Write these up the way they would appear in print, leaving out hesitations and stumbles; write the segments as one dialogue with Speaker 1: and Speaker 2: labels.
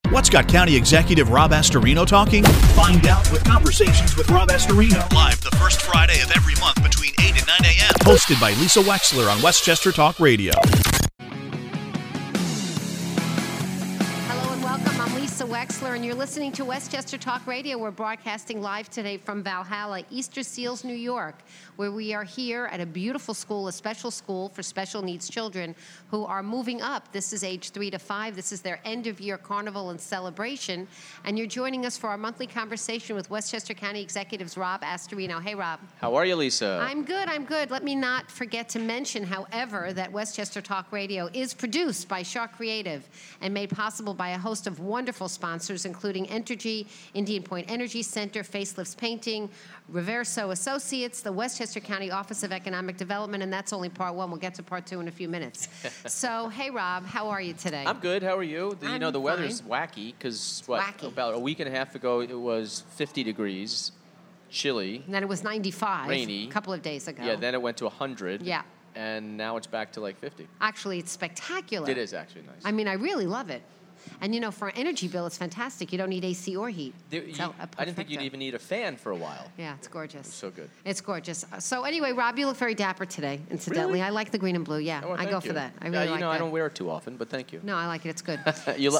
Speaker 1: Scott County Executive Rob Astorino talking? Find out with Conversations with Rob Astorino. Live the first Friday of every month between 8 and 9 a.m. Hosted by Lisa Wexler on Westchester Talk Radio.
Speaker 2: Wexler, and you're listening to Westchester Talk Radio. We're broadcasting live today from Valhalla, Easter Seals, New York, where we are here at a beautiful school, a special school for special needs children who are moving up. This is age 3 to 5. This is their end-of-year carnival and celebration, and you're joining us for our monthly conversation with Westchester County Executives Rob Astorino. Hey, Rob.
Speaker 3: How are you, Lisa?
Speaker 2: I'm good. Let me not forget to mention, however, that Westchester Talk Radio is produced by Shark Creative and made possible by a host of wonderful sponsors, including Entergy, Indian Point Energy Center, Facelifts Painting, Reverso Associates, the Westchester County Office of Economic Development, and that's only part one. We'll get to part two in a few minutes. So, hey, Rob, how are you today?
Speaker 3: I'm good. How are you?
Speaker 2: I'm
Speaker 3: the
Speaker 2: fine.
Speaker 3: weather's wacky because, about a week and a half ago, it was 50 degrees, chilly.
Speaker 2: And then it was 95
Speaker 3: rainy.
Speaker 2: A couple of days ago.
Speaker 3: Yeah, then it went to 100.
Speaker 2: Yeah.
Speaker 3: And now it's back to like 50.
Speaker 2: Actually, it's spectacular.
Speaker 3: It is actually nice.
Speaker 2: I mean, I really love it. And, for an energy bill, it's fantastic. You don't need AC or heat.
Speaker 3: I didn't think you'd even need a fan for a while.
Speaker 2: Yeah, it's gorgeous.
Speaker 3: It's so good.
Speaker 2: It's gorgeous. So anyway, Rob, you look very dapper today, incidentally.
Speaker 3: Really?
Speaker 2: I like the green and blue. Yeah,
Speaker 3: Oh, well,
Speaker 2: I go
Speaker 3: thank
Speaker 2: for
Speaker 3: you.
Speaker 2: that. I really like that.
Speaker 3: I don't wear it too often, but thank you.
Speaker 2: No, I like it. It's good.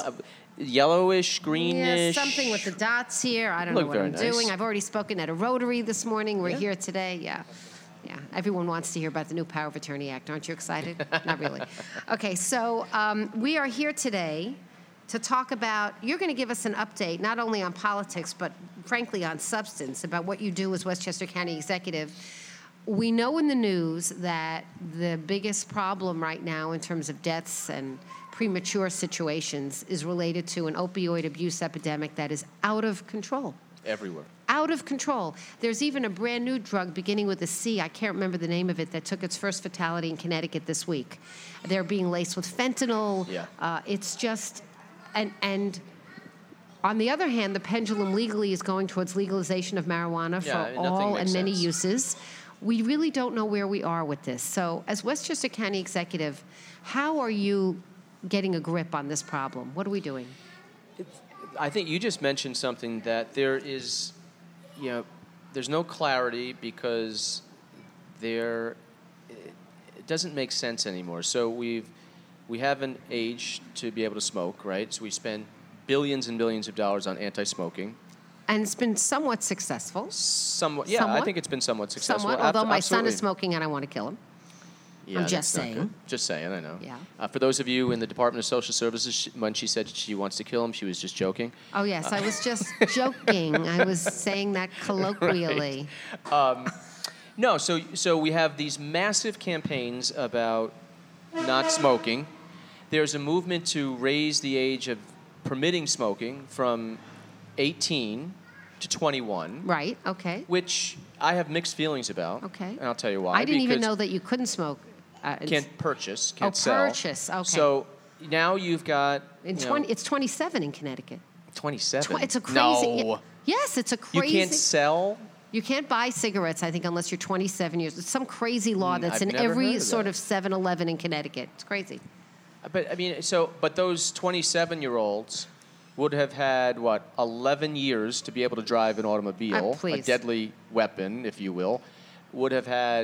Speaker 3: Yellowish, greenish.
Speaker 2: Yeah, something with the dots here. I don't know what I'm doing. I've already spoken at a Rotary this morning. We're here today. Yeah. Yeah, everyone wants to hear about the new Power of Attorney Act. Aren't you excited? Not really. Okay, so we are here today to talk about, you're going to give us an update, not only on politics, but frankly on substance, about what you do as Westchester County Executive. We know in the news that the biggest problem right now in terms of deaths and premature situations is related to an opioid abuse epidemic that is out of control.
Speaker 3: Everywhere.
Speaker 2: Out of control. There's even a brand new drug beginning with a C, I can't remember the name of it, that took its first fatality in Connecticut this week. They're being laced with fentanyl.
Speaker 3: Yeah.
Speaker 2: It's just... And on the other hand, the pendulum legally is going towards legalization of marijuana for all and many uses. We really don't know where we are with this. So as Westchester County Executive, how are you getting a grip on this problem? What are we doing?
Speaker 3: I think you just mentioned something that there is, there's no clarity because it doesn't make sense anymore. So we haven't aged to be able to smoke, right? So we spend billions and billions of dollars on anti-smoking.
Speaker 2: And it's been somewhat successful.
Speaker 3: Somewhat. I think it's been somewhat successful.
Speaker 2: Although my son is smoking and I want to kill him.
Speaker 3: Yeah,
Speaker 2: I'm just saying.
Speaker 3: Just saying, I know.
Speaker 2: Yeah.
Speaker 3: For those of you in the Department of Social Services, when she said she wants to kill him, she was just joking.
Speaker 2: Oh, yes, I was just joking. I was saying that colloquially.
Speaker 3: Right. No, so we have these massive campaigns about not smoking. There's a movement to raise the age of permitting smoking from 18 to 21.
Speaker 2: Right, okay.
Speaker 3: Which I have mixed feelings about.
Speaker 2: Okay.
Speaker 3: And I'll tell you why.
Speaker 2: I didn't even know that you couldn't smoke.
Speaker 3: Can't sell.
Speaker 2: Purchase, okay.
Speaker 3: So now you've got...
Speaker 2: It's 27 in Connecticut.
Speaker 3: 27?
Speaker 2: It's a crazy...
Speaker 3: No.
Speaker 2: Yes, it's a crazy...
Speaker 3: You can't sell...
Speaker 2: You can't buy cigarettes, I think, unless you're 27 years. It's some crazy law that's in every sort of 7-Eleven in Connecticut. It's crazy.
Speaker 3: But those 27-year-olds would have had, 11 years to be able to drive an automobile, a deadly weapon, if you will, would have had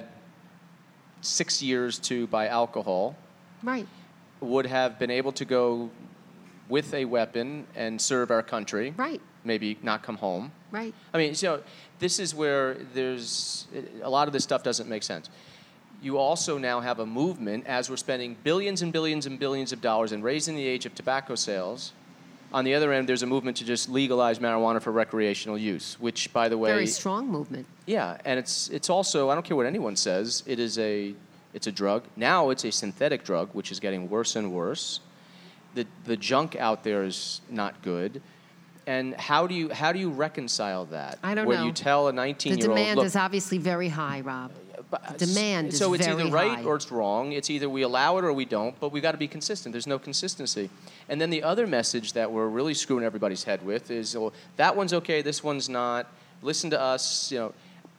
Speaker 3: 6 years to buy alcohol.
Speaker 2: Right.
Speaker 3: Would have been able to go with a weapon and serve our country.
Speaker 2: Right.
Speaker 3: Maybe not come home.
Speaker 2: Right.
Speaker 3: I mean, this is where there's a lot of this stuff doesn't make sense. You also now have a movement, as we're spending billions and billions and billions of dollars in raising the age of tobacco sales. On the other end, there's a movement to just legalize marijuana for recreational use, which, by the way...
Speaker 2: Very strong movement.
Speaker 3: Yeah, and it's also, I don't care what anyone says, it's a drug. Now it's a synthetic drug, which is getting worse and worse. The junk out there is not good. And how do you reconcile that?
Speaker 2: I don't know.
Speaker 3: Where you tell a 19-year-old...
Speaker 2: The demand is obviously very high, Rob. Demand is very high.
Speaker 3: So it's either right or it's wrong. It's either we allow it or we don't, but we've got to be consistent. There's no consistency. And then the other message that we're really screwing everybody's head with is, that one's okay, this one's not. Listen to us.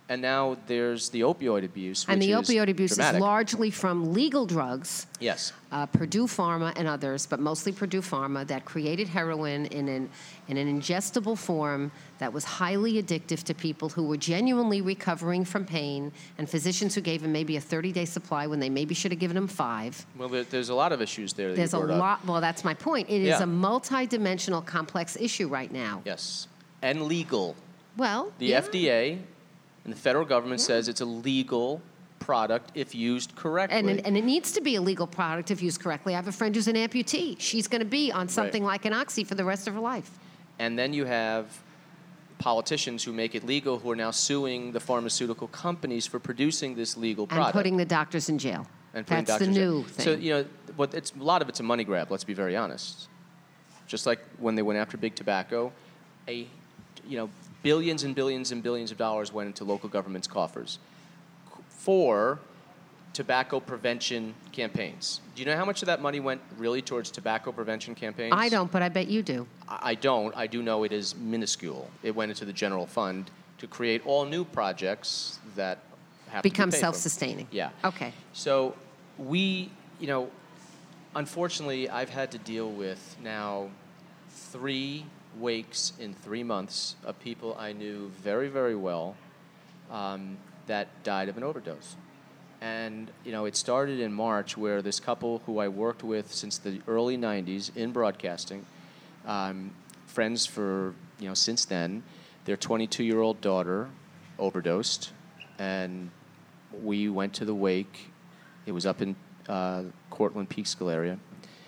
Speaker 3: And now there's the opioid abuse,
Speaker 2: and the
Speaker 3: is
Speaker 2: opioid abuse
Speaker 3: dramatic.
Speaker 2: is largely from legal drugs.
Speaker 3: Yes.
Speaker 2: Purdue Pharma and others, but mostly Purdue Pharma, that created heroin in an ingestible form that was highly addictive to people who were genuinely recovering from pain, and physicians who gave them maybe a 30-day supply when they maybe should have given them 5.
Speaker 3: Well, there's a lot of issues there.
Speaker 2: There's a lot. Well, that's my point. It is
Speaker 3: Yeah.
Speaker 2: a multi-dimensional, complex issue right now.
Speaker 3: Yes. And legal.
Speaker 2: Well,
Speaker 3: The
Speaker 2: yeah.
Speaker 3: FDA and the federal government says it's a legal product if used correctly.
Speaker 2: And it needs to be a legal product if used correctly. I have a friend who's an amputee. She's going to be on something like an oxy for the rest of her life.
Speaker 3: And then you have politicians who make it legal who are now suing the pharmaceutical companies for producing this legal product.
Speaker 2: And putting the doctors in jail.
Speaker 3: And putting
Speaker 2: That's the
Speaker 3: doctors in
Speaker 2: new
Speaker 3: jail.
Speaker 2: thing.
Speaker 3: So, a lot of it's a money grab, let's be very honest. Just like when they went after big tobacco, billions and billions and billions of dollars went into local governments' coffers for tobacco prevention campaigns. Do you know how much of that money went really towards tobacco prevention campaigns?
Speaker 2: I don't, but I bet you do.
Speaker 3: I don't. I do know it is minuscule. It went into the general fund to create all new projects that have
Speaker 2: Become
Speaker 3: to be paid
Speaker 2: self-sustaining.
Speaker 3: for. Yeah.
Speaker 2: Okay.
Speaker 3: So we, unfortunately, I've had to deal with now 3 wakes in 3 months of people I knew very, very well that died of an overdose. And, it started in March where this couple who I worked with since the early 90s in broadcasting, friends for, since then, their 22-year-old daughter overdosed, and we went to the wake. It was up in Cortland, Peekskill area.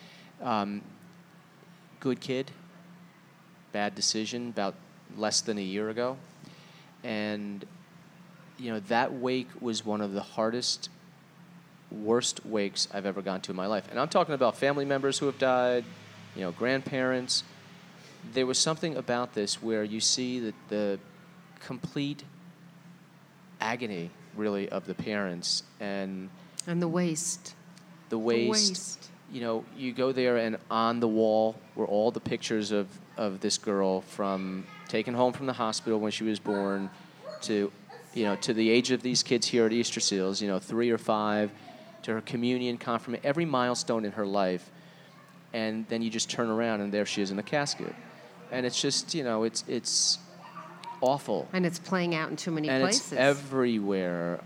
Speaker 3: Good kid, bad decision about less than a year ago. And, that wake was one of the hardest, worst wakes I've ever gone to in my life. And I'm talking about family members who have died, grandparents. There was something about this where you see that the complete agony, really, of the parents and
Speaker 2: the waste.
Speaker 3: The waste. You go there, and on the wall were all the pictures of this girl from taken home from the hospital when she was born to the age of these kids here at Easter Seals, 3 or 5, to her communion, confirmation, every milestone in her life. And then you just turn around, and there she is in the casket. And it's just, it's awful.
Speaker 2: And it's playing out in too many places.
Speaker 3: And it's everywhere.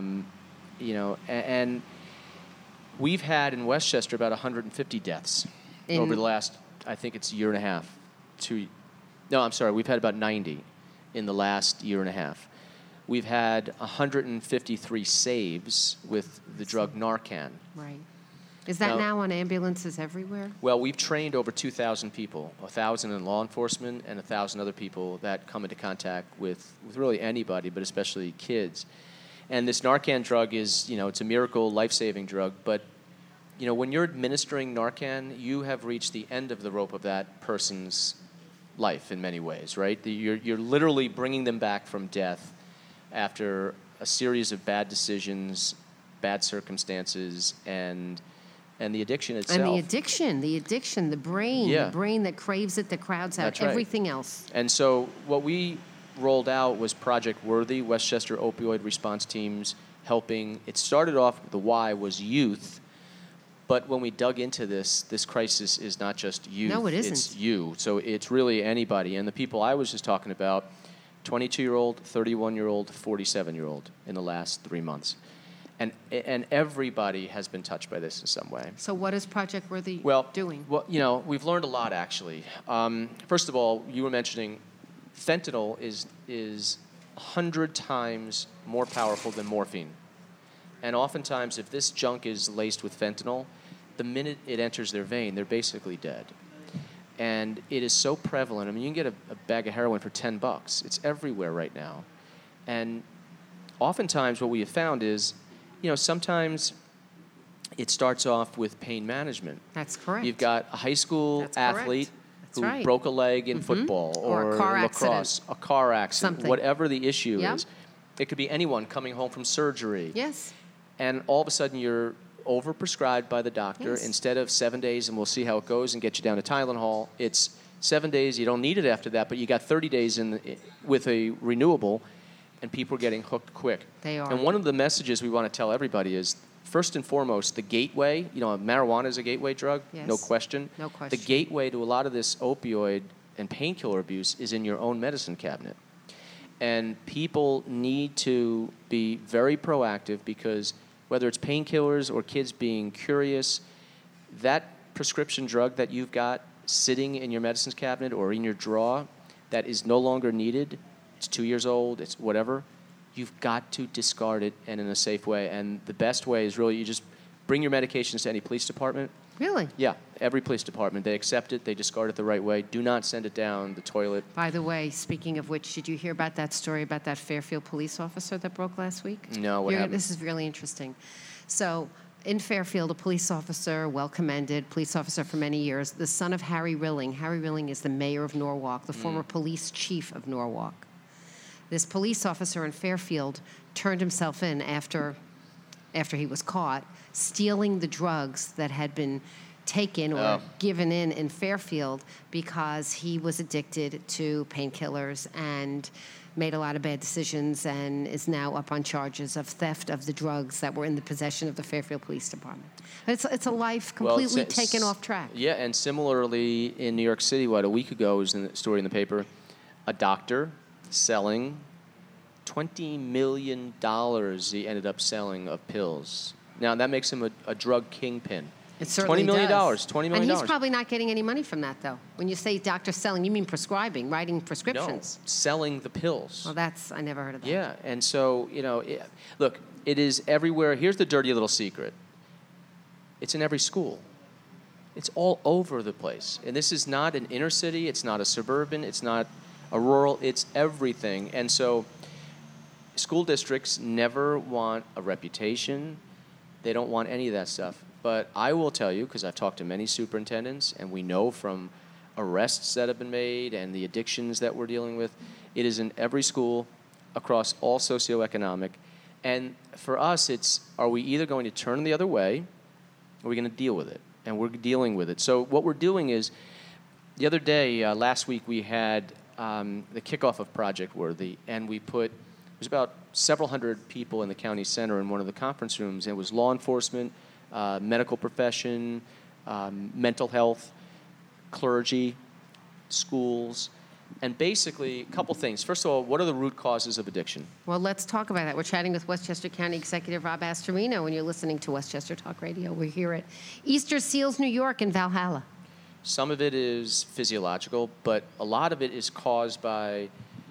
Speaker 3: And we've had in Westchester about 150 deaths over the last, I think it's year and a half. We've had about 90 in the last year and a half. We've had 153 saves with the drug Narcan.
Speaker 2: Right. Is that now on ambulances everywhere?
Speaker 3: Well, we've trained over 2,000 people, 1,000 in law enforcement and 1,000 other people that come into contact with really anybody, but especially kids. And this Narcan drug is, it's a miracle, life-saving drug. But, when you're administering Narcan, you have reached the end of the rope of that person's life in many ways, right? You're literally bringing them back from death after a series of bad decisions, bad circumstances, and the addiction itself.
Speaker 2: And the addiction, the brain that craves it, that crowds out
Speaker 3: That's right.
Speaker 2: everything else.
Speaker 3: And so what we rolled out was Project Worthy, Westchester Opioid Response Teams helping. It started off, the why was youth, but when we dug into this crisis is not just youth.
Speaker 2: No, it isn't.
Speaker 3: It's you. So it's really anybody. And the people I was just talking about, 22-year-old, 31-year-old, 47-year-old in the last 3 months. And everybody has been touched by this in some way.
Speaker 2: So what is Project Worthy doing?
Speaker 3: Well, we've learned a lot, actually. First of all, you were mentioning fentanyl is 100 times more powerful than morphine. And oftentimes, if this junk is laced with fentanyl, the minute it enters their vein, they're basically dead. And it is so prevalent. I mean, you can get a bag of heroin for $10. It's everywhere right now. And oftentimes what we have found is, sometimes it starts off with pain management.
Speaker 2: That's correct.
Speaker 3: You've got a high school athlete who broke a leg in football
Speaker 2: or a car
Speaker 3: lacrosse, a car accident,
Speaker 2: something.
Speaker 3: Whatever the issue is. It could be anyone coming home from surgery.
Speaker 2: Yes.
Speaker 3: And all of a sudden you're overprescribed by the doctor.
Speaker 2: Yes.
Speaker 3: Instead of 7 days and we'll see how it goes and get you down to Tylenol, it's 7 days, you don't need it after that, but you got 30 days with a renewable. and people are getting hooked quick.
Speaker 2: They are.
Speaker 3: And one of the messages we want to tell everybody is, first and foremost, the gateway, marijuana is a gateway drug,
Speaker 2: Yes.
Speaker 3: no question.
Speaker 2: No question.
Speaker 3: The gateway to a lot of this opioid and painkiller abuse is in your own medicine cabinet. And people need to be very proactive because whether it's painkillers or kids being curious, that prescription drug that you've got sitting in your medicines cabinet or in your drawer that is no longer needed, it's 2 years old, it's whatever, you've got to discard it and in a safe way. And the best way is really you just bring your medications to any police department.
Speaker 2: Really?
Speaker 3: Yeah, every police department. They accept it. They discard it the right way. Do not send it down the toilet.
Speaker 2: By the way, speaking of which, did you hear about that story about that Fairfield police officer that broke last week?
Speaker 3: No, what happened?
Speaker 2: This is really interesting. So in Fairfield, a police officer, well-commended, police officer for many years, the son of Harry Rilling. Harry Rilling is the mayor of Norwalk, the former police chief of Norwalk. This police officer in Fairfield turned himself in after he was caught stealing the drugs that had been taken or given in Fairfield because he was addicted to painkillers and made a lot of bad decisions and is now up on charges of theft of the drugs that were in the possession of the Fairfield Police Department. It's a life completely taken off track.
Speaker 3: Yeah, and similarly in New York City, a week ago was a story in the paper, a doctor selling $20 million he ended up selling of pills. Now, that makes him a drug kingpin.
Speaker 2: It certainly
Speaker 3: $20 million.
Speaker 2: does.
Speaker 3: $20 million.
Speaker 2: And he's probably not getting any money from that, though. When you say doctor selling, you mean prescribing, writing prescriptions.
Speaker 3: No, selling the pills.
Speaker 2: Well, I never heard of that.
Speaker 3: Yeah, and so, look, it is everywhere. Here's the dirty little secret. It's in every school. It's all over the place. And this is not an inner city. It's not a suburban. It's not a rural. It's everything. And so school districts never want a reputation. They don't want any of that stuff. But I will tell you, because I've talked to many superintendents, and we know from arrests that have been made and the addictions that we're dealing with, it is in every school across all socioeconomic. And for us, it's, are we either going to turn the other way, or are we going to deal with it? And we're dealing with it. So what we're doing is, the other day, last week, we had the kickoff of Project Worthy, and we put, it was about several hundred people in the county center in one of the conference rooms. It was law enforcement, medical profession, mental health, clergy, schools, and basically a couple things. First of all, what are the root causes of addiction?
Speaker 2: Well, let's talk about that. We're chatting with Westchester County Executive Rob Astorino, and you're listening to Westchester Talk Radio. We're here at Easter Seals, New York in Valhalla.
Speaker 3: Some of it is physiological, but a lot of it is caused by,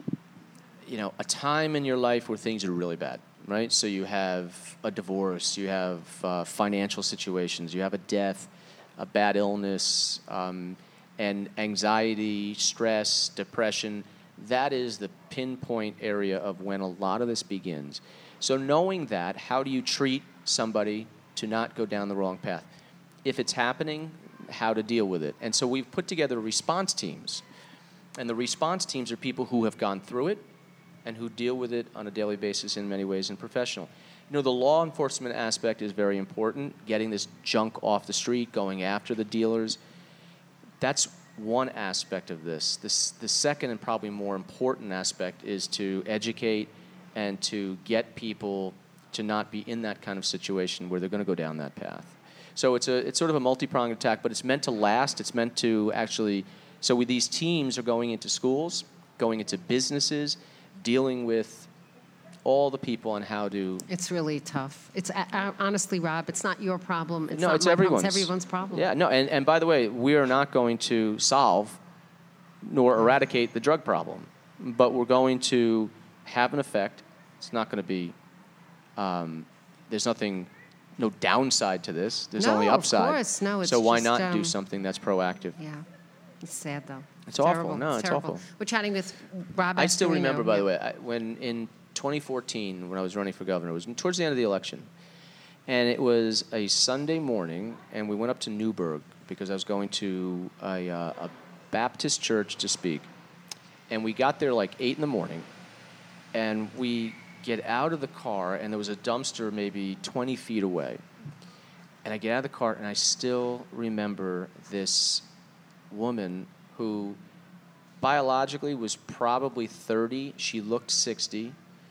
Speaker 3: a time in your life where things are really bad, right? So you have a divorce, you have financial situations, you have a death, a bad illness, and anxiety, stress, depression. That is the pinpoint area of when a lot of this begins. So knowing that, how do you treat somebody to not go down the wrong path? If it's happening, how to deal with it. And so we've put together response teams. And the response teams are people who have gone through it and who deal with it on a daily basis in many ways and professional. The law enforcement aspect is very important, getting this junk off the street, going after the dealers. That's one aspect of this. The second and probably more important aspect is to educate and to get people to not be in that kind of situation where they're going to go down that path. So it's sort of a multi-pronged attack, but it's meant to last. It's meant to actually, so these teams are going into schools, going into businesses, dealing with all the people on how to...
Speaker 2: It's really tough. It's honestly, Rob, it's not your problem.
Speaker 3: It's everyone's.
Speaker 2: It's everyone's problem.
Speaker 3: Yeah, no, and by the way, we are not going to solve nor eradicate the drug problem, but we're going to have an effect. It's not going to be... there's no downside to this. There's only upside.
Speaker 2: Of course. No, it's
Speaker 3: so why
Speaker 2: just,
Speaker 3: not do something that's proactive?
Speaker 2: Yeah. It's sad, though.
Speaker 3: It's awful.
Speaker 2: Terrible.
Speaker 3: No, it's awful.
Speaker 2: We're chatting with Rob
Speaker 3: I still
Speaker 2: Astorino.
Speaker 3: remember, by the way, when in 2014, when I was running for governor, it was towards the end of the election, and it was a Sunday morning, and we went up to Newburgh because I was going to a Baptist church to speak, and we got there like 8 in the morning, and we get out of the car, and there was a dumpster maybe 20 feet away, and I get out of the car, and I still remember this woman who biologically was probably 30. She looked 60.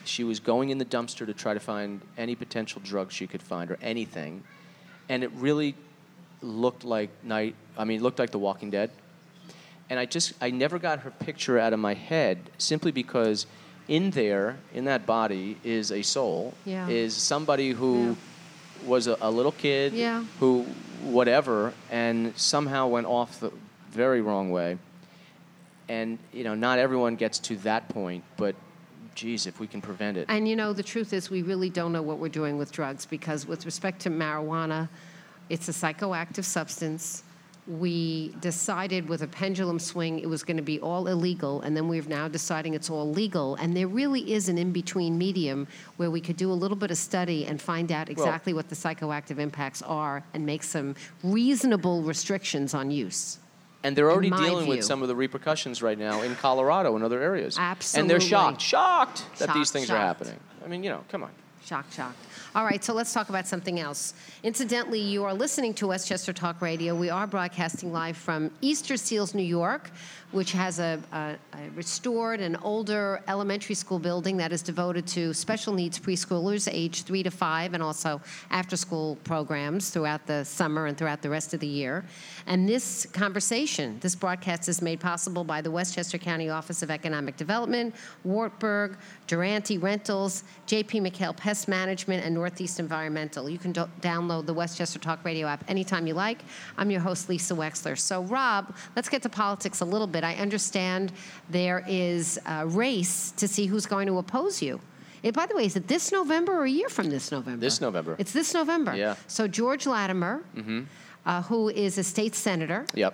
Speaker 3: she was going in the dumpster to try to find any potential drugs she could find or anything, and it really looked like The Walking Dead. And I never got her picture out of my head simply because in that body is a soul, is somebody who was a little kid who whatever, and somehow went off the very wrong way. And, not everyone gets to that point, but geez, if we can prevent it.
Speaker 2: And, the truth is we really don't know what we're doing with drugs because with respect to marijuana, it's a psychoactive substance. We decided with a pendulum swing it was going to be all illegal, and then we're now deciding it's all legal. And there really is an in-between medium where we could do a little bit of study and find out exactly what the psychoactive impacts are and make some reasonable restrictions on use.
Speaker 3: And they're already dealing with some of the repercussions right now in Colorado and other areas.
Speaker 2: Absolutely.
Speaker 3: And they're shocked that these things are happening. I mean, come on.
Speaker 2: Shocked. All right, so let's talk about something else. Incidentally, you are listening to Westchester Talk Radio. We are broadcasting live from Easter Seals, New York, which has a restored and older elementary school building that is devoted to special needs preschoolers aged 3 to 5 and also after-school programs throughout the summer and throughout the rest of the year. And this broadcast is made possible by the Westchester County Office of Economic Development, Wartburg, Durante Rentals, J.P. McHale Pest Management, and Northeast Environmental. You can download the Westchester Talk Radio app anytime you like. I'm your host, Lisa Wexler. So, Rob, let's get to politics a little bit. I understand there is a race to see who's going to oppose you. By the way, is it this November or a year from this November?
Speaker 3: This November.
Speaker 2: It's this November.
Speaker 3: Yeah.
Speaker 2: So George Latimer, who is a state senator.
Speaker 3: Yep.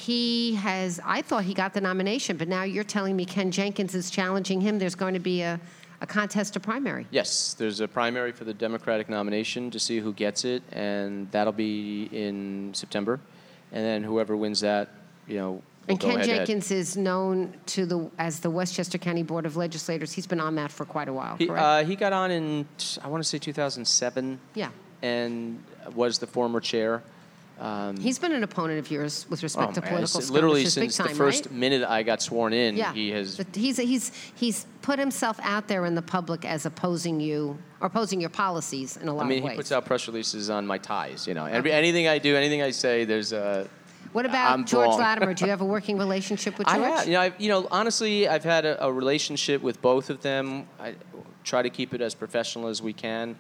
Speaker 2: I thought he got the nomination, but now you're telling me Ken Jenkins is challenging him. There's going to be a contest, a primary.
Speaker 3: Yes, there's a primary for the Democratic nomination to see who gets it, and that'll be in September. And then whoever wins that,
Speaker 2: And Ken Jenkins is known as the Westchester County Board of Legislators. He's been on that for quite a while, correct?
Speaker 3: He got on in, I want to say 2007.
Speaker 2: Yeah.
Speaker 3: And was the former chair.
Speaker 2: He's been an opponent of yours with respect to political skirmishes.
Speaker 3: Literally since
Speaker 2: big time,
Speaker 3: the first
Speaker 2: right?
Speaker 3: minute I got sworn in, he has...
Speaker 2: But he's put himself out there in the public as opposing you, or opposing your policies in a lot of ways.
Speaker 3: He puts out press releases on my ties, Anything I do, anything I say, there's a...
Speaker 2: What about George Latimer? Do you have a working relationship with George?
Speaker 3: I have. Honestly, I've had a relationship with both of them. I try to keep it as professional as we can.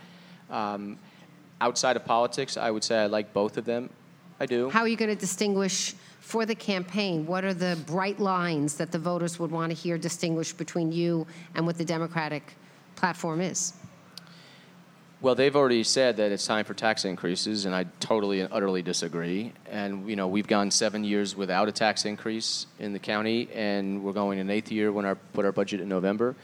Speaker 3: Outside of politics, I would say I like both of them. I do.
Speaker 2: How are you going to distinguish for the campaign? What are the bright lines that the voters would want to hear distinguished between you and what the Democratic platform is?
Speaker 3: Well, they've already said that it's time for tax increases, and I totally and utterly disagree. And, we've gone 7 years without a tax increase in the county, and we're going an 8th year when put our budget in November.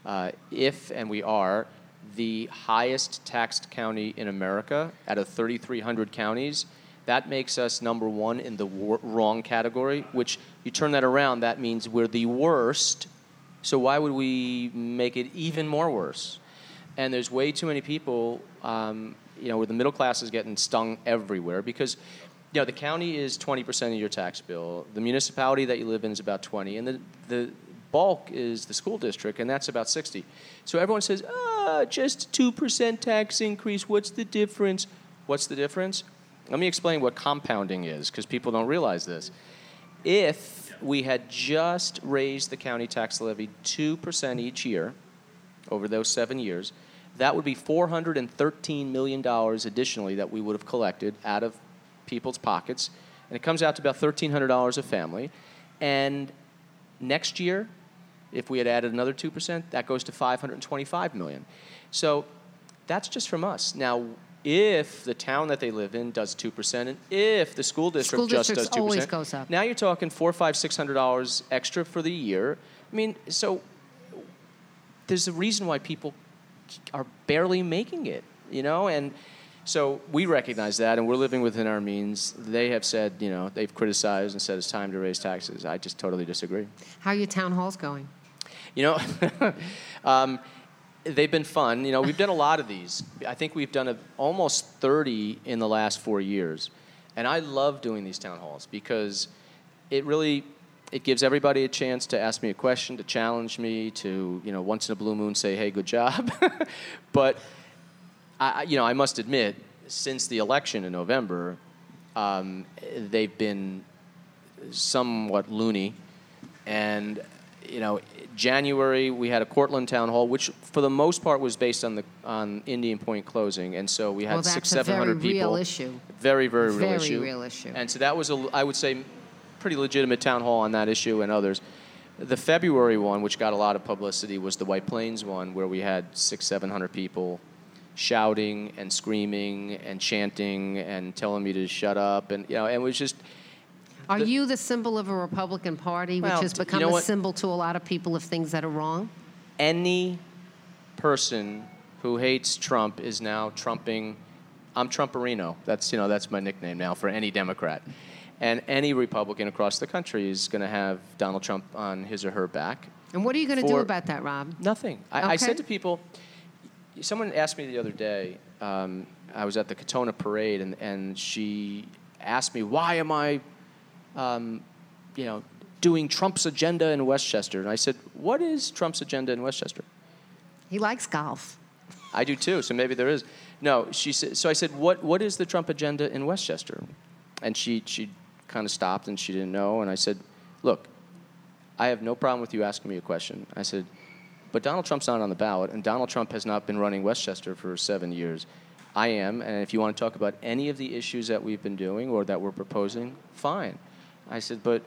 Speaker 3: And we are the highest taxed county in America out of 3,300 counties, that makes us number one in the wrong category, which you turn that around, that means we're the worst. So why would we make it even more worse? And there's way too many people, where the middle class is getting stung everywhere because, the county is 20% of your tax bill. The municipality that you live in is about 20, and the bulk is the school district, and that's about 60. So everyone says, just 2% tax increase. What's the difference? What's the difference? Let me explain what compounding is, because people don't realize this. If we had just raised the county tax levy 2% each year over those 7 years, that would be $413 million additionally that we would have collected out of people's pockets. And it comes out to about $1,300 a family. And next year, if we had added another 2%, that goes to $525 million. So that's just from us. Now, if the town that they live in does 2%, and if the school district just does 2%,
Speaker 2: always goes up.
Speaker 3: Now you're talking $400, $500, $600 extra for the year. I mean, so there's a reason why people are barely making it, and so we recognize that, and we're living within our means. They have said, they've criticized and said it's time to raise taxes. I just totally disagree.
Speaker 2: How are your town halls going?
Speaker 3: They've been fun. We've done a lot of these. I think we've done almost 30 in the last 4 years. And I love doing these town halls because it really It gives everybody a chance to ask me a question, to challenge me, to, once in a blue moon say, hey, good job. But, I must admit, since the election in November, they've been somewhat loony. And, January, we had a Cortland town hall, which for the most part was based on Indian Point closing. And so we had 600-700 people.
Speaker 2: That's a very real issue.
Speaker 3: Very, very real issue.
Speaker 2: Very real issue.
Speaker 3: And so that was, I would say, pretty legitimate town hall on that issue and others. The February one, which got a lot of publicity, was the White Plains one, where we had 600-700 people shouting and screaming and chanting and telling me to shut up, and and it was just.
Speaker 2: Are you the symbol of a Republican Party, which has become a symbol to a lot of people of things that are wrong?
Speaker 3: Any person who hates Trump is now Trumping. I'm Trumperino. That's my nickname now for any Democrat. And any Republican across the country is going to have Donald Trump on his or her back.
Speaker 2: And what are you going to do about that, Rob?
Speaker 3: Nothing. I said to people, someone asked me the other day, I was at the Katona Parade, and she asked me, why am I, doing Trump's agenda in Westchester? And I said, what is Trump's agenda in Westchester?
Speaker 2: He likes golf.
Speaker 3: I do too, so maybe there is. No, she said. So I said, what is the Trump agenda in Westchester? And she kind of stopped and she didn't know. And I said, look, I have no problem with you asking me a question. I said, but Donald Trump's not on the ballot, and Donald Trump has not been running Westchester for 7 years. I am, and if you want to talk about any of the issues that we've been doing or that we're proposing, fine. I said, but,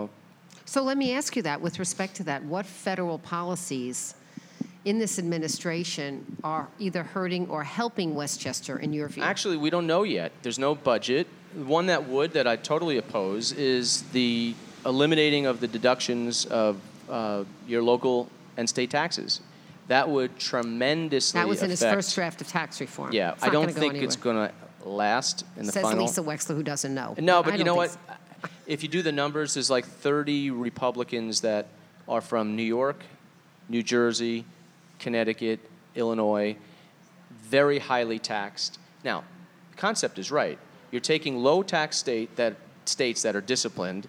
Speaker 2: So let me ask you that, with respect to that, what federal policies in this administration are either hurting or helping Westchester, in your view?
Speaker 3: Actually, we don't know yet. There's no budget. One that I totally oppose is the eliminating of the deductions of your local and state taxes. That would tremendously
Speaker 2: That was in
Speaker 3: affect,
Speaker 2: his first draft of tax reform.
Speaker 3: Yeah, I don't think it's going to last in the
Speaker 2: Says
Speaker 3: final.
Speaker 2: Lisa Wexler, who doesn't know.
Speaker 3: No, but you know what?
Speaker 2: So.
Speaker 3: If you do the numbers, there's like 30 Republicans that are from New York, New Jersey, Connecticut, Illinois, very highly taxed. Now, the concept is right. You're taking low-tax states that are disciplined,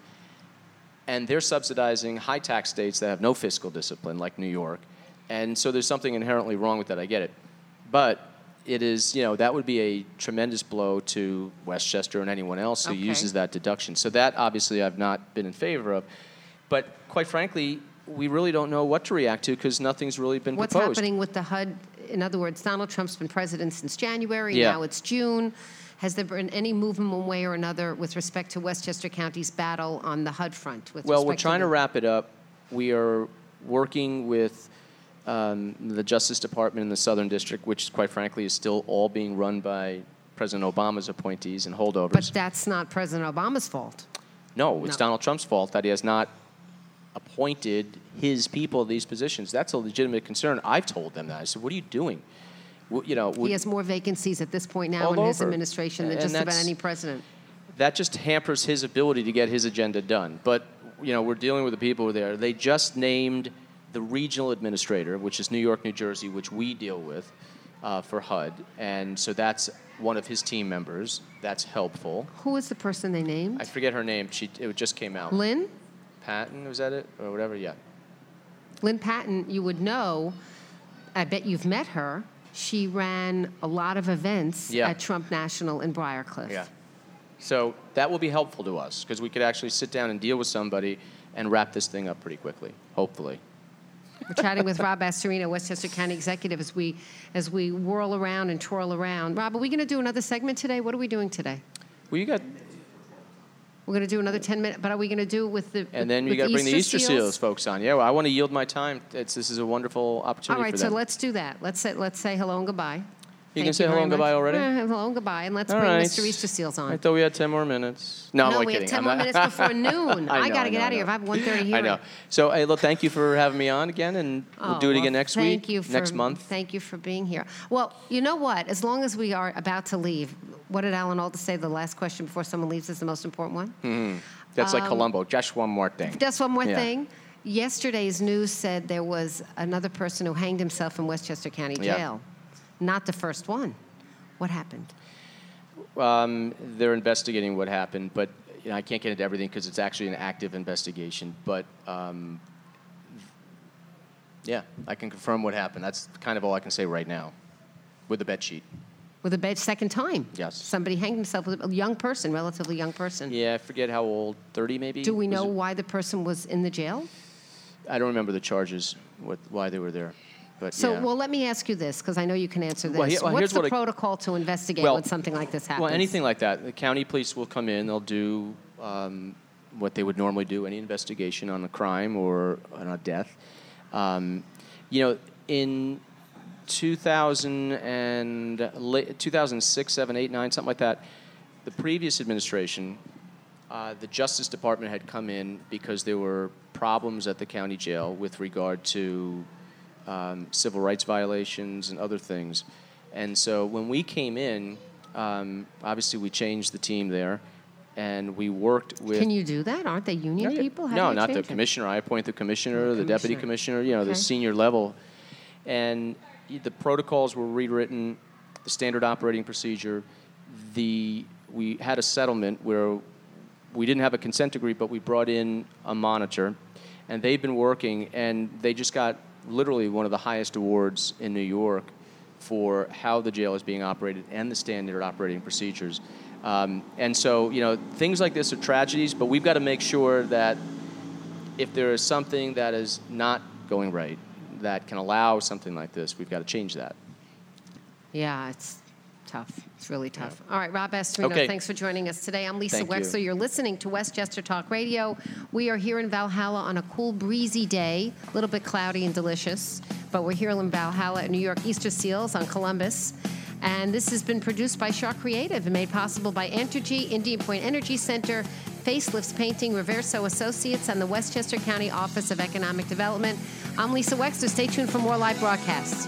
Speaker 3: and they're subsidizing high-tax states that have no fiscal discipline, like New York. And so there's something inherently wrong with that. I get it. But it is, that would be a tremendous blow to Westchester and anyone else who uses that deduction. So that, obviously, I've not been in favor of. But quite frankly, we really don't know what to react to because nothing's really been
Speaker 2: proposed. What's happening with the HUD? In other words, Donald Trump's been president since January. Yeah. Now it's June. Has there been any movement one way or another with respect to Westchester County's battle on the HUD front?
Speaker 3: Well, we're trying to wrap it up. We are working with the Justice Department in the Southern District, which, quite frankly, is still all being run by President Obama's appointees and holdovers.
Speaker 2: But that's not President Obama's fault.
Speaker 3: No, it's Donald Trump's fault that he has not appointed his people to these positions. That's a legitimate concern. I've told them that. I said, what are you doing?
Speaker 2: He has more vacancies at this point now in his administration than just about any president.
Speaker 3: That just hampers his ability to get his agenda done. But, we're dealing with the people there. They just named the regional administrator, which is New York, New Jersey, which we deal with for HUD. And so that's one of his team members. That's helpful.
Speaker 2: Who is the person they named?
Speaker 3: I forget her name. It just came out.
Speaker 2: Lynn
Speaker 3: Patton, was that it? Or whatever, yeah.
Speaker 2: Lynn Patton, you would know. I bet you've met her. She ran a lot of events at Trump National in Briarcliff.
Speaker 3: Yeah. So that will be helpful to us because we could actually sit down and deal with somebody and wrap this thing up pretty quickly, hopefully.
Speaker 2: We're chatting with Rob Astorino, Westchester County Executive, as we whirl around and twirl around. Rob, are we going to do another segment today? What are we doing today?
Speaker 3: Well,
Speaker 2: We're going to do another 10-minute, but are we going to do it with the
Speaker 3: And then you got to bring the Easter Seals folks on. Yeah, well, I want to yield my time. This is a wonderful opportunity for them.
Speaker 2: All right, so let's do that. Let's say hello and goodbye.
Speaker 3: You can say hello and goodbye already?
Speaker 2: Hello and goodbye, and let's bring Mr. Easter Seals on.
Speaker 3: I thought we had 10 more minutes. No, I'm
Speaker 2: we
Speaker 3: kidding.
Speaker 2: had 10 more minutes before noon. I got to get out of here. If I have 1:30 hearing.
Speaker 3: I know. So, hey, look, thank you for having me on again, and we'll do it again next week, next month.
Speaker 2: Thank you for being here. Well, you know what? As long as we are about to leave, what did Alan Alda say? The last question before someone leaves is the most important one?
Speaker 3: Mm-hmm. That's like Columbo. Just one more thing.
Speaker 2: Just one more thing. Yesterday's news said there was another person who hanged himself in Westchester County Jail. Not the first one. What happened?
Speaker 3: They're investigating what happened, but I can't get into everything because it's actually an active investigation. But yeah, I can confirm what happened. That's kind of all I can say right now with the bed sheet.
Speaker 2: With a bed, second time?
Speaker 3: Yes.
Speaker 2: Somebody hanged himself with a young person, relatively young person.
Speaker 3: Yeah, I forget how old, 30 maybe?
Speaker 2: Do we know why the person was in the jail?
Speaker 3: I don't remember the charges, why they were there. But
Speaker 2: So,
Speaker 3: yeah.
Speaker 2: well, let me ask you this, because I know you can answer this.
Speaker 3: Well,
Speaker 2: What's
Speaker 3: here's
Speaker 2: the
Speaker 3: what
Speaker 2: protocol to investigate when something like this happens?
Speaker 3: Well, anything like that. The county police will come in. They'll do what they would normally do, any investigation on a crime or on a death. In 2006, 7, 8, 9, something like that, the previous administration, the Justice Department had come in because there were problems at the county jail with regard to civil rights violations and other things. And so when we came in, obviously we changed the team there, and we worked with...
Speaker 2: Can you do that? Aren't they union people? How
Speaker 3: No,
Speaker 2: do you
Speaker 3: not the
Speaker 2: change
Speaker 3: commissioner. I appoint the commissioner, the deputy commissioner, the senior level. And the protocols were rewritten, the standard operating procedure. We had a settlement where we didn't have a consent decree, but we brought in a monitor, and they've been working, and they just got literally one of the highest awards in New York for how the jail is being operated and the standard operating procedures. And so, things like this are tragedies, but we've got to make sure that if there is something that is not going right, that can allow something like this, we've got to change that.
Speaker 2: Yeah, it's tough. It's really tough. All right, Rob Astorino, thanks for joining us today. I'm Lisa Wexler. You're listening to Westchester Talk Radio. We are here in Valhalla on a cool, breezy day, a little bit cloudy and delicious, but we're here in Valhalla at New York Easter Seals on Columbus. And this has been produced by Shaw Creative and made possible by Entergy, Indian Point Energy Center, Facelifts Painting, Reverso Associates, and the Westchester County Office of Economic Development. I'm Lisa Wexler. Stay tuned for more live broadcasts.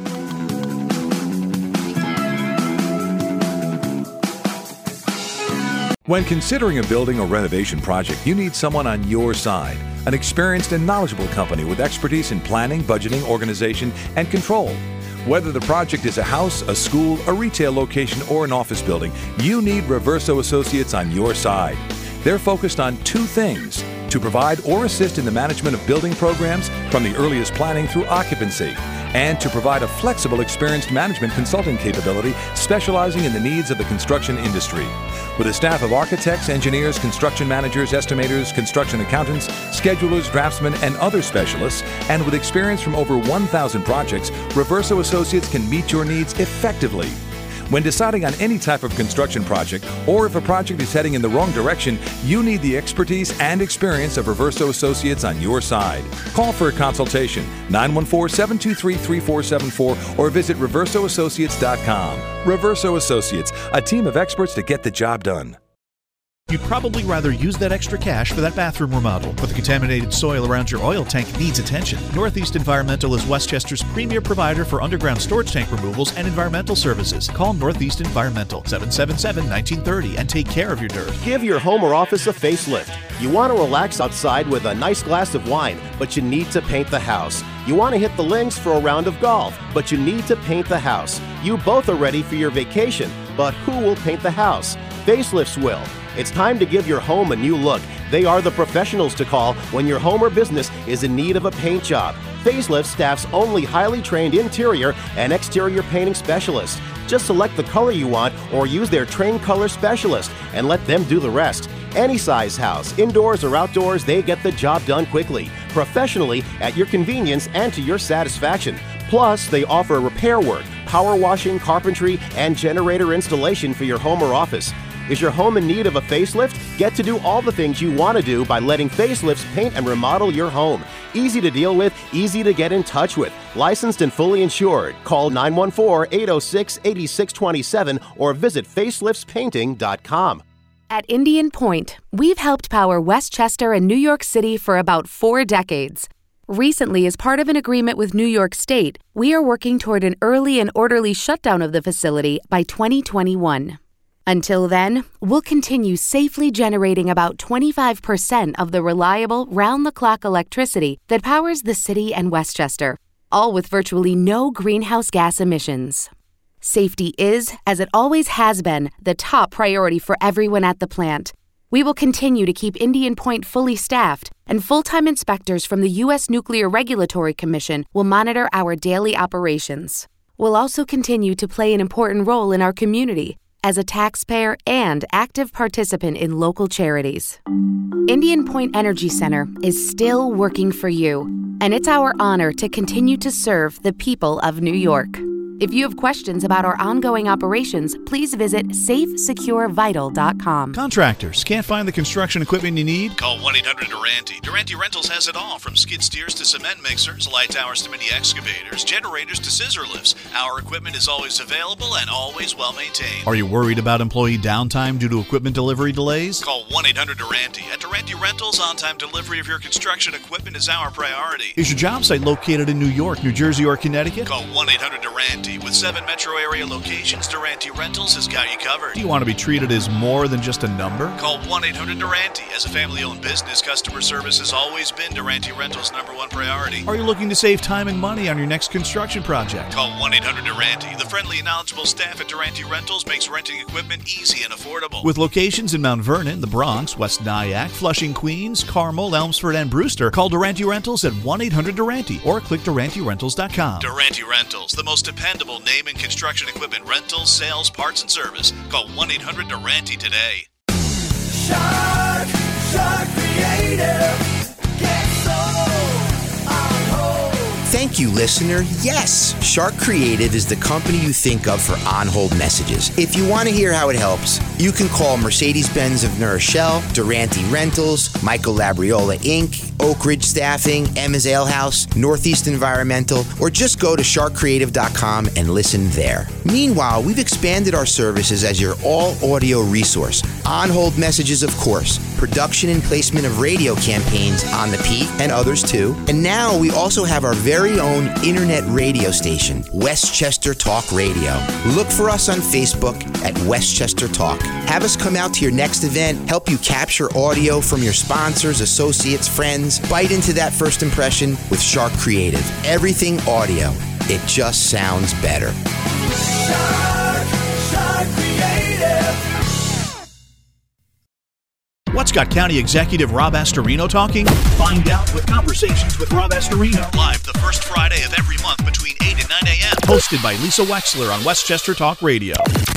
Speaker 4: When considering a building or renovation project, you need someone on your side. An experienced and knowledgeable company with expertise in planning, budgeting, organization, and control. Whether the project is a house, a school, a retail location, or an office building, you need Reverso Associates on your side. They're focused on two things: to provide or assist in the management of building programs from the earliest planning through occupancy, and to provide a flexible, experienced management consulting capability specializing in the needs of the construction industry. With a staff of architects, engineers, construction managers, estimators, construction accountants, schedulers, draftsmen, and other specialists, and with experience from over 1,000 projects, Reverso Associates can meet your needs effectively. When deciding on any type of construction project, or if a project is heading in the wrong direction, you need the expertise and experience of Reverso Associates on your side. Call for a consultation, 914-723-3474, or visit reversoassociates.com. Reverso Associates, a team of experts to get the job done.
Speaker 1: You'd probably rather use that extra cash for that bathroom remodel, but the contaminated soil around your oil tank needs attention. Northeast Environmental is Westchester's premier provider for underground storage tank removals and environmental services. Call Northeast Environmental, 777-1930, and take care of your dirt.
Speaker 5: Give your home or office a facelift. You want to relax outside with a nice glass of wine, but you need to paint the house. You want to hit the links for a round of golf, but you need to paint the house. You both are ready for your vacation, but who will paint the house? Facelifts will. It's time to give your home a new look. They are the professionals to call when your home or business is in need of a paint job. Facelift staffs only highly trained interior and exterior painting specialists. Just select the color you want or use their trained color specialist and let them do the rest. Any size house, indoors or outdoors, they get the job done quickly, professionally, at your convenience and to your satisfaction. Plus, they offer repair work, power washing, carpentry, and generator installation for your home or office. Is your home in need of a facelift? Get to do all the things you want to do by letting Facelifts paint and remodel your home. Easy to deal with, easy to get in touch with. Licensed and fully insured. Call 914-806-8627 or visit faceliftspainting.com.
Speaker 6: At Indian Point, we've helped power Westchester and New York City for about 4 decades. Recently, as part of an agreement with New York State, we are working toward an early and orderly shutdown of the facility by 2021. Until then, we'll continue safely generating about 25% of the reliable, round-the-clock electricity that powers the city and Westchester, all with virtually no greenhouse gas emissions. Safety is, as it always has been, the top priority for everyone at the plant. We will continue to keep Indian Point fully staffed, and full-time inspectors from the U.S. Nuclear Regulatory Commission will monitor our daily operations. We'll also continue to play an important role in our community as a taxpayer and active participant in local charities. Indian Point Energy Center is still working for you, and it's our honor to continue to serve the people of New York. If you have questions about our ongoing operations, please visit safesecurevital.com.
Speaker 1: Contractors, can't find the construction equipment you need?
Speaker 7: Call 1-800-DURANTE. Durante Rentals has it all, from skid steers to cement mixers, light towers to mini excavators, generators to scissor lifts. Our equipment is always available and always well maintained.
Speaker 1: Are you worried about employee downtime due to equipment delivery delays?
Speaker 7: Call 1-800-DURANTE. At Durante Rentals, on-time delivery of your construction equipment is our priority.
Speaker 1: Is your job site located in New York, New Jersey, or Connecticut?
Speaker 7: Call 1-800-DURANTE. With 7 metro area locations, Durante Rentals has got you covered.
Speaker 1: Do you want to be treated as more than just a number?
Speaker 7: Call 1-800-DURANTE. As a family-owned business, customer service has always been Durante Rentals' #1 priority.
Speaker 1: Are you looking to save time and money on your next construction project?
Speaker 7: Call 1-800-DURANTE. The friendly and knowledgeable staff at Durante Rentals makes renting equipment easy and affordable.
Speaker 1: With locations in Mount Vernon, the Bronx, West Nyack, Flushing, Queens, Carmel, Elmsford, and Brewster, call Durante Rentals at 1-800-DURANTE or click DuranteRentals.com.
Speaker 7: Durante Rentals, the most dependable name in construction equipment rentals, sales, parts, and service. Call 1-800-DURANTE today.
Speaker 8: Shark Creative. Get sold on hold.
Speaker 9: Thank you, listener. Yes, Shark Creative is the company you think of for on-hold messages. If you want to hear how it helps, you can call Mercedes-Benz of New Rochelle, Durante Rentals, Michael Labriola Inc., Oak Ridge Staffing, Emma's Ale House, Northeast Environmental, or just go to sharkcreative.com and listen there. Meanwhile, we've expanded our services as your all-audio resource. On-hold messages, of course, production and placement of radio campaigns on the Peak and others too. And now we also have our very own internet radio station, Westchester Talk Radio. Look for us on Facebook at Westchester Talk. Have us come out to your next event, help you capture audio from your sponsors, associates, friends. Bite into that first impression with Shark Creative. Everything audio. It just sounds better.
Speaker 8: Shark Creative.
Speaker 1: What's got County Executive Rob Astorino talking? Find out with Conversations with Rob Astorino.
Speaker 7: Live the first Friday of every month between 8 and 9 a.m.
Speaker 1: Hosted by Lisa Wexler on Westchester Talk Radio.